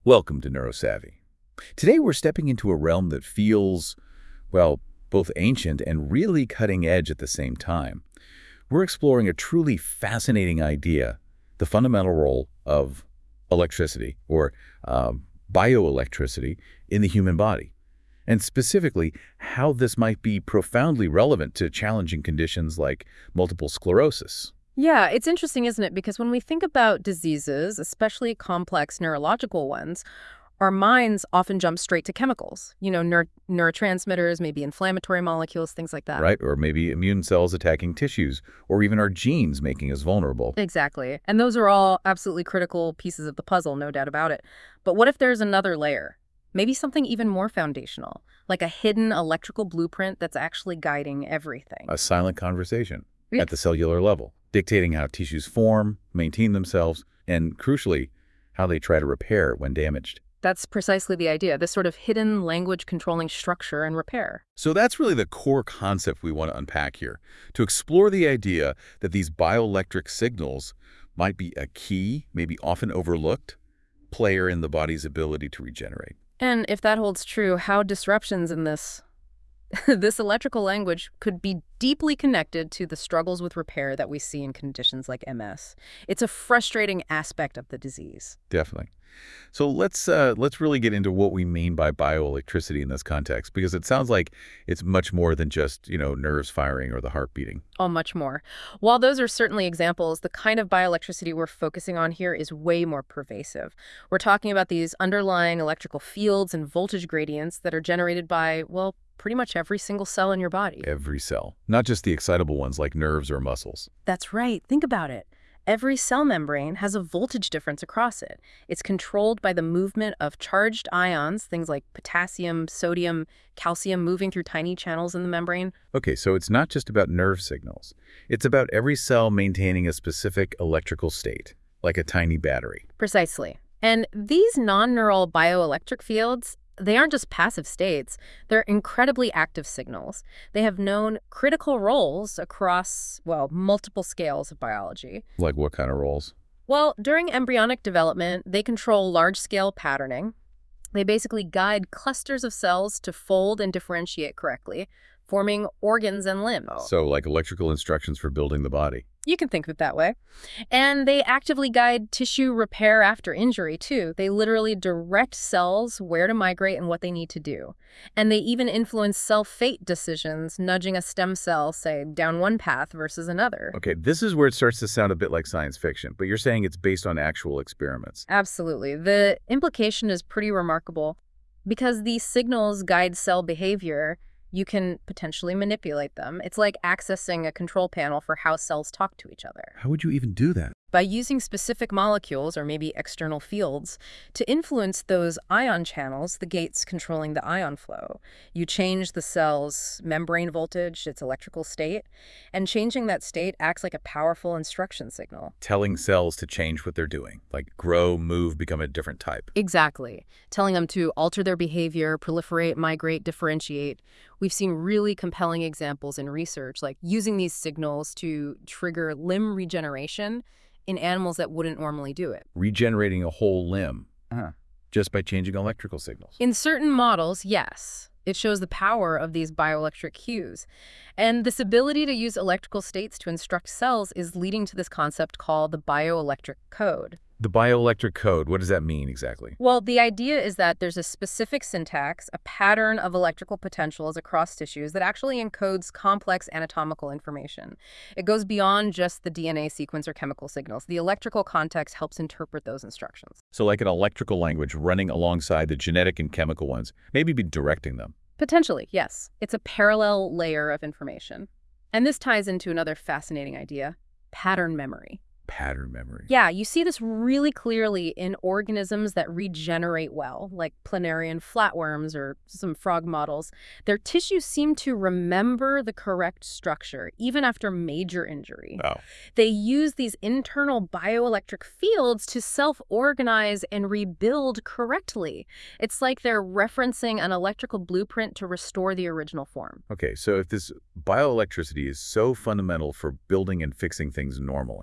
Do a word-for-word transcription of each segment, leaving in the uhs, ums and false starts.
Welcome to NeuroSavvy. Today we're stepping into a realm that feels, well, both ancient and really cutting edge at the same time. We're exploring a truly fascinating idea, the fundamental role of electricity, or um, bioelectricity, in the human body, and specifically how this might be profoundly relevant to challenging conditions like multiple sclerosis. Yeah, it's interesting, isn't it? Because when we think about diseases, especially complex neurological ones, our minds often jump straight to chemicals. You know, neur neurotransmitters, maybe inflammatory molecules, things like that. Right? Or maybe immune cells attacking tissues, or even our genes making us vulnerable. Exactly. And those are all absolutely critical pieces of the puzzle, no doubt about it. But what if there's another layer? Maybe something even more foundational, like a hidden electrical blueprint that's actually guiding everything. A silent conversation Yeah. at the cellular level, dictating how tissues form, maintain themselves, and crucially, how they try to repair when damaged. That's precisely the idea, this sort of hidden language controlling structure and repair. So that's really the core concept we want to unpack here, to explore the idea that these bioelectric signals might be a key, maybe often overlooked, player in the body's ability to regenerate. And if that holds true, how disruptions in this this electrical language could be deeply connected to the struggles with repair that we see in conditions like M S. It's a frustrating aspect of the disease. Definitely. So let's uh, let's really get into what we mean by bioelectricity in this context, because it sounds like it's much more than just, you know, nerves firing or the heart beating. Oh, much more. While those are certainly examples, the kind of bioelectricity we're focusing on here is way more pervasive. We're talking about these underlying electrical fields and voltage gradients that are generated by, well, pretty much every single cell in your body. Every cell, not just the excitable ones like nerves or muscles. That's right. Think about it. Every cell membrane has a voltage difference across it. It's controlled by the movement of charged ions, things like potassium, sodium, calcium moving through tiny channels in the membrane. Okay, so it's not just about nerve signals. It's about every cell maintaining a specific electrical state, like a tiny battery. Precisely. And these non-neural bioelectric fields, they aren't just passive states, they're incredibly active signals. They have known critical roles across, well, multiple scales of biology. Like what kind of roles? Well, during embryonic development, they control large-scale patterning. They basically guide clusters of cells to fold and differentiate correctly, forming organs and limbs. So like electrical instructions for building the body. You can think of it that way. And they actively guide tissue repair after injury, too. They literally direct cells where to migrate and what they need to do. And they even influence cell fate decisions, nudging a stem cell, say, down one path versus another. Okay, this is where it starts to sound a bit like science fiction, but you're saying it's based on actual experiments. Absolutely. The implication is pretty remarkable. Because these signals guide cell behavior, you can potentially manipulate them. It's like accessing a control panel for how cells talk to each other. How would you even do that? By using specific molecules, or maybe external fields, to influence those ion channels, the gates controlling the ion flow. You change the cell's membrane voltage, its electrical state, and changing that state acts like a powerful instruction signal. Telling cells to change what they're doing, like grow, move, become a different type. Exactly. Telling them to alter their behavior, proliferate, migrate, differentiate. We've seen really compelling examples in research, like using these signals to trigger limb regeneration in animals that wouldn't normally do it. Regenerating a whole limb uh-huh. just by changing electrical signals. In certain models, yes. It shows the power of these bioelectric cues. And this ability to use electrical states to instruct cells is leading to this concept called the bioelectric code. The bioelectric code, what does that mean exactly? Well, the idea is that there's a specific syntax, a pattern of electrical potentials across tissues that actually encodes complex anatomical information. It goes beyond just the D N A sequence or chemical signals. The electrical context helps interpret those instructions. So like an electrical language running alongside the genetic and chemical ones, maybe be directing them. Potentially, yes. It's a parallel layer of information. And this ties into another fascinating idea, pattern memory. Pattern memory. Yeah, you see this really clearly in organisms that regenerate well, like planarian flatworms or some frog models. Their tissues seem to remember the correct structure, even after major injury. Oh. They use these internal bioelectric fields to self-organize and rebuild correctly. It's like they're referencing an electrical blueprint to restore the original form. Okay, so if this bioelectricity is so fundamental for building and fixing things normally,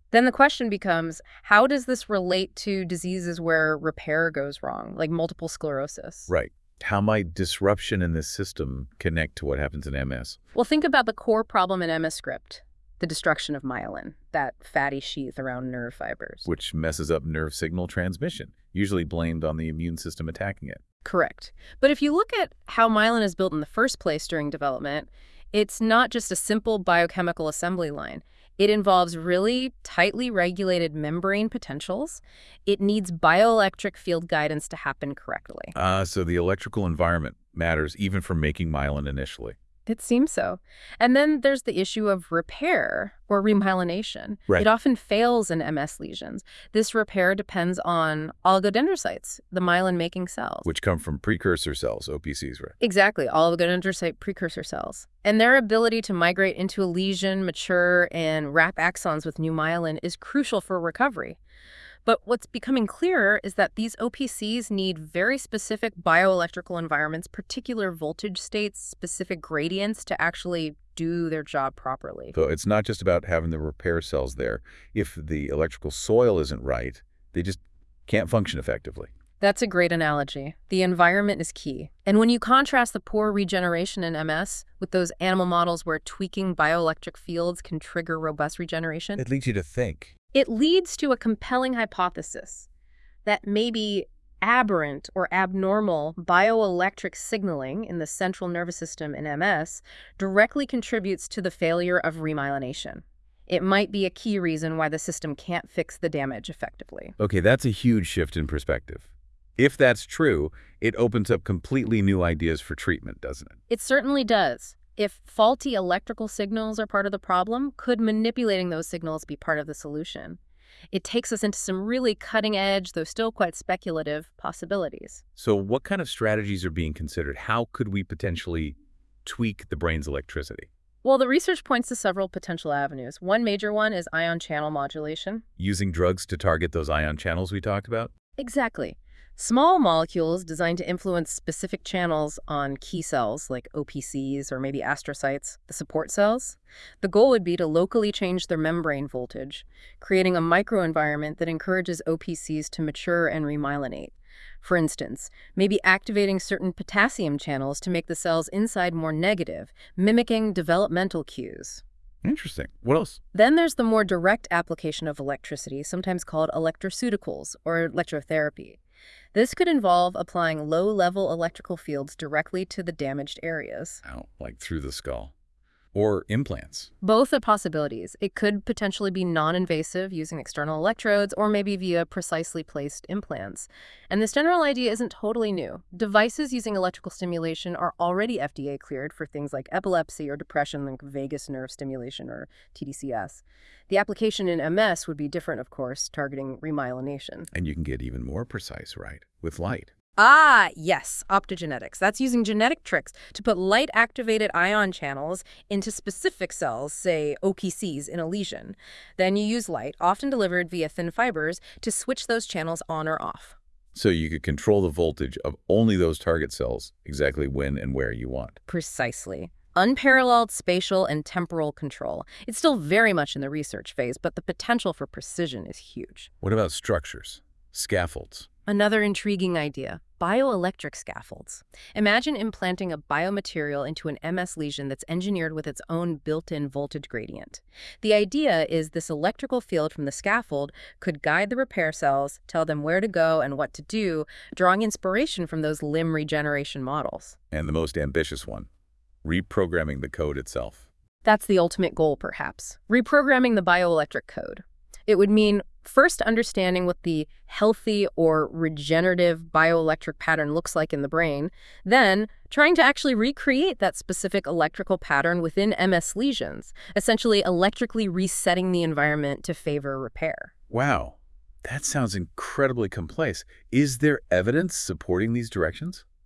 Then the question becomes, how does this relate to diseases where repair goes wrong, like multiple sclerosis? Right. How might disruption in this system connect to what happens in M S? Well, think about the core problem in M S script, the destruction of myelin, that fatty sheath around nerve fibers. Which messes up nerve signal transmission, usually blamed on the immune system attacking it. Correct. But if you look at how myelin is built in the first place during development, it's not just a simple biochemical assembly line. It involves really tightly regulated membrane potentials. It needs bioelectric field guidance to happen correctly. Ah, so the electrical environment matters even for making myelin initially. It seems so. And then there's the issue of repair or remyelination. Right. It often fails in M S lesions. This repair depends on oligodendrocytes, the myelin-making cells. Which come from precursor cells, O P Cs, right? Exactly, oligodendrocyte precursor cells. And their ability to migrate into a lesion, mature, and wrap axons with new myelin is crucial for recovery. But what's becoming clearer is that these O P Cs need very specific bioelectrical environments, particular voltage states, specific gradients to actually do their job properly. So it's not just about having the repair cells there. If the electrical soil isn't right, they just can't function effectively. That's a great analogy. The environment is key. And when you contrast the poor regeneration in M S with those animal models where tweaking bioelectric fields can trigger robust regeneration, It leads you to think. it leads to a compelling hypothesis that maybe aberrant or abnormal bioelectric signaling in the central nervous system in M S directly contributes to the failure of remyelination. It might be a key reason why the system can't fix the damage effectively. Okay, that's a huge shift in perspective. If that's true, it opens up completely new ideas for treatment, doesn't it? It certainly does. If faulty electrical signals are part of the problem, could manipulating those signals be part of the solution? It takes us into some really cutting-edge, though still quite speculative, possibilities. So what kind of strategies are being considered? How could we potentially tweak the brain's electricity? Well, the research points to several potential avenues. One major one is ion channel modulation. Using drugs to target those ion channels we talked about? Exactly. Small molecules designed to influence specific channels on key cells like O P Cs or maybe astrocytes, the support cells. The goal would be to locally change their membrane voltage, creating a microenvironment that encourages O P Cs to mature and remyelinate. For instance, maybe activating certain potassium channels to make the cells inside more negative, mimicking developmental cues. Interesting. What else? Then there's the more direct application of electricity, sometimes called electroceuticals or electrotherapy. This could involve applying low-level electrical fields directly to the damaged areas. Oh, like through the skull. Or implants. Both are possibilities. It could potentially be non-invasive using external electrodes or maybe via precisely placed implants. And this general idea isn't totally new. Devices using electrical stimulation are already F D A cleared for things like epilepsy or depression, like vagus nerve stimulation or T D C S. The application in M S would be different, of course, targeting remyelination. And you can get even more precise, right? With light. Ah, yes, optogenetics. That's using genetic tricks to put light-activated ion channels into specific cells, say O P Cs, in a lesion. Then you use light, often delivered via thin fibers, to switch those channels on or off. So you could control the voltage of only those target cells exactly when and where you want. Precisely. Unparalleled spatial and temporal control. It's still very much in the research phase, but the potential for precision is huge. What about structures? Scaffolds? Another intriguing idea, bioelectric scaffolds. Imagine implanting a biomaterial into an M S lesion that's engineered with its own built-in voltage gradient. The idea is this electrical field from the scaffold could guide the repair cells, tell them where to go and what to do, drawing inspiration from those limb regeneration models. And the most ambitious one, reprogramming the code itself. That's the ultimate goal, perhaps. Reprogramming the bioelectric code. It would mean first understanding what the healthy or regenerative bioelectric pattern looks like in the brain, then trying to actually recreate that specific electrical pattern within M S lesions, essentially electrically resetting the environment to favor repair. Wow, that sounds incredibly complex. Is there evidence supporting these directions?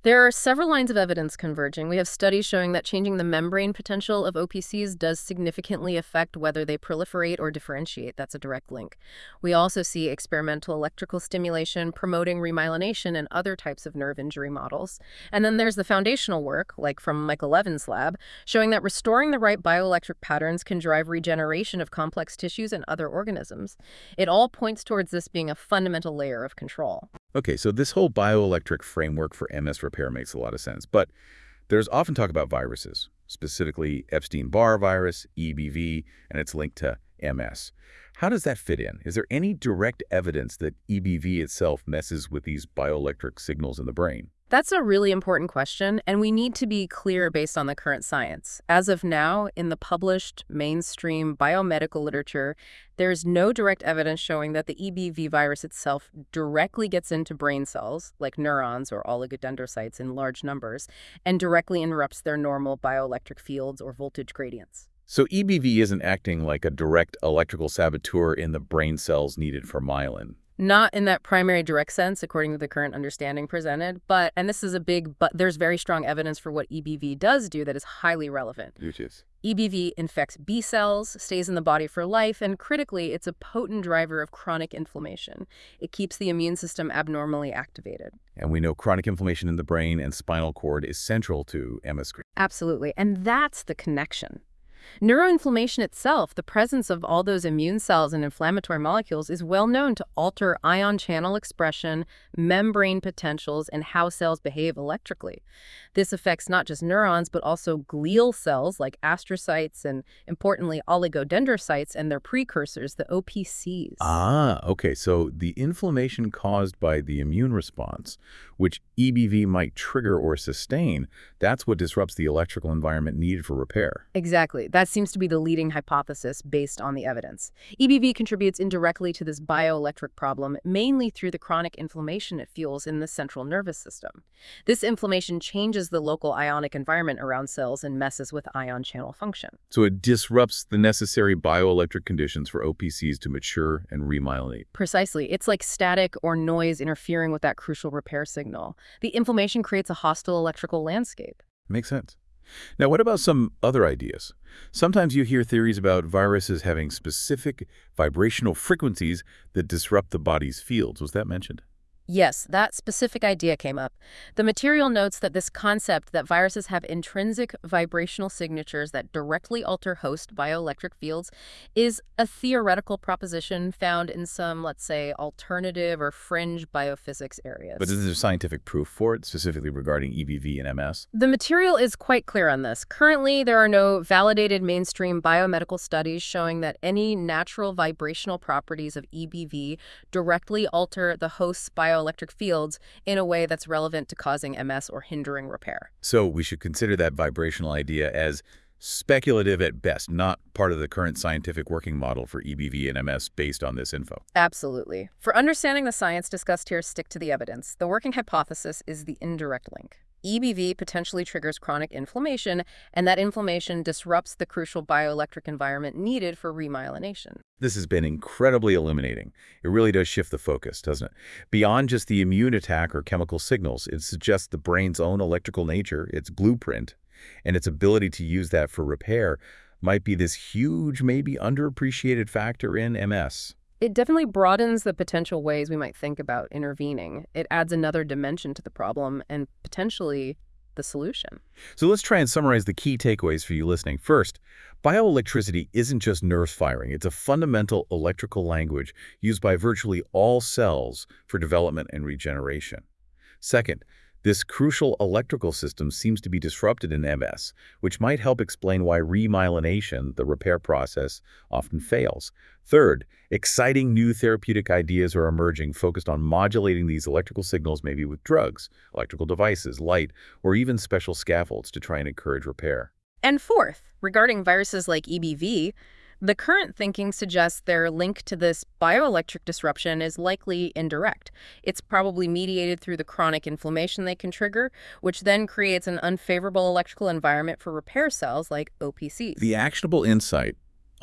There are several lines of evidence converging. We have studies showing that changing the membrane potential of O P Cs does significantly affect whether they proliferate or differentiate. That's a direct link. We also see experimental electrical stimulation promoting remyelination in other types of nerve injury models. And then there's the foundational work, like from Michael Levin's lab, showing that restoring the right bioelectric patterns can drive regeneration of complex tissues and other organisms. It all points towards this being a fundamental layer of control. Okay, so this whole bioelectric framework for M S repair makes a lot of sense, but there's often talk about viruses, specifically Epstein-Barr virus, E B V, and its link to M S. How does that fit in? Is there any direct evidence that E B V itself messes with these bioelectric signals in the brain? That's a really important question, and we need to be clear based on the current science. As of now, in the published mainstream biomedical literature, there's no direct evidence showing that the E B V virus itself directly gets into brain cells, like neurons or oligodendrocytes in large numbers, and directly interrupts their normal bioelectric fields or voltage gradients. So E B V isn't acting like a direct electrical saboteur in the brain cells needed for myelin. Not in that primary direct sense, according to the current understanding presented, but, and this is a big but, there's very strong evidence for what E B V does do that is highly relevant. Which is? E B V infects B cells, stays in the body for life, and critically, it's a potent driver of chronic inflammation. It keeps the immune system abnormally activated. And we know chronic inflammation in the brain and spinal cord is central to M S. Absolutely, and that's the connection. Neuroinflammation itself, the presence of all those immune cells and inflammatory molecules, is well known to alter ion channel expression, membrane potentials, and how cells behave electrically. This affects not just neurons, but also glial cells like astrocytes and, importantly, oligodendrocytes and their precursors, the O P Cs. Ah, okay. So the inflammation caused by the immune response, which E B V might trigger or sustain, that's what disrupts the electrical environment needed for repair. Exactly. That seems to be the leading hypothesis based on the evidence. E B V contributes indirectly to this bioelectric problem, mainly through the chronic inflammation it fuels in the central nervous system. This inflammation changes the local ionic environment around cells and messes with ion channel function. So it disrupts the necessary bioelectric conditions for O P Cs to mature and remyelinate. Precisely. It's like static or noise interfering with that crucial repair signal. The inflammation creates a hostile electrical landscape. Makes sense. Now, what about some other ideas? Sometimes you hear theories about viruses having specific vibrational frequencies that disrupt the body's fields. Was that mentioned? Yes, that specific idea came up. The material notes that this concept that viruses have intrinsic vibrational signatures that directly alter host bioelectric fields is a theoretical proposition found in some, let's say, alternative or fringe biophysics areas. But is there scientific proof for it, specifically regarding E B V and M S? The material is quite clear on this. Currently, there are no validated mainstream biomedical studies showing that any natural vibrational properties of E B V directly alter the host's bioelectric electric fields in a way that's relevant to causing M S or hindering repair. So we should consider that vibrational idea as speculative at best, not part of the current scientific working model for E B V and M S based on this info. Absolutely. For understanding the science discussed here, stick to the evidence. The working hypothesis is the indirect link. E B V potentially triggers chronic inflammation, and that inflammation disrupts the crucial bioelectric environment needed for remyelination. This has been incredibly illuminating. It really does shift the focus, doesn't it? Beyond just the immune attack or chemical signals, it suggests the brain's own electrical nature, its blueprint, and its ability to use that for repair might be this huge, maybe underappreciated factor in M S. It definitely broadens the potential ways we might think about intervening. It adds another dimension to the problem and potentially the solution. So let's try and summarize the key takeaways for you listening. First, bioelectricity isn't just nerve firing. It's a fundamental electrical language used by virtually all cells for development and regeneration. Second, this crucial electrical system seems to be disrupted in M S, which might help explain why remyelination, the repair process, often fails. Third, exciting new therapeutic ideas are emerging focused on modulating these electrical signals, maybe with drugs, electrical devices, light, or even special scaffolds to try and encourage repair. And fourth, regarding viruses like E B V, the current thinking suggests their link to this bioelectric disruption is likely indirect. It's probably mediated through the chronic inflammation they can trigger, which then creates an unfavorable electrical environment for repair cells like O P Cs. The actionable insight,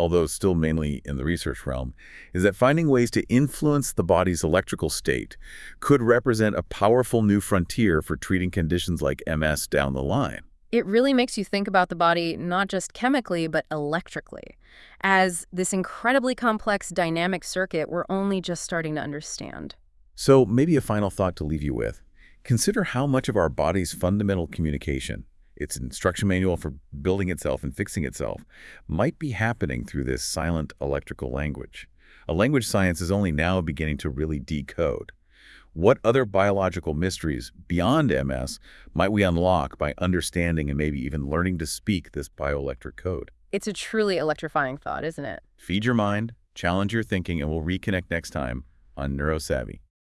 although still mainly in the research realm, is that finding ways to influence the body's electrical state could represent a powerful new frontier for treating conditions like M S down the line. It really makes you think about the body not just chemically, but electrically, as this incredibly complex dynamic circuit we're only just starting to understand. So maybe a final thought to leave you with. Consider how much of our body's fundamental communication, its instruction manual for building itself and fixing itself, might be happening through this silent electrical language, a language science is only now beginning to really decode. What other biological mysteries beyond M S might we unlock by understanding and maybe even learning to speak this bioelectric code? It's a truly electrifying thought, isn't it? Feed your mind, challenge your thinking, and we'll reconnect next time on NeuroSavvy.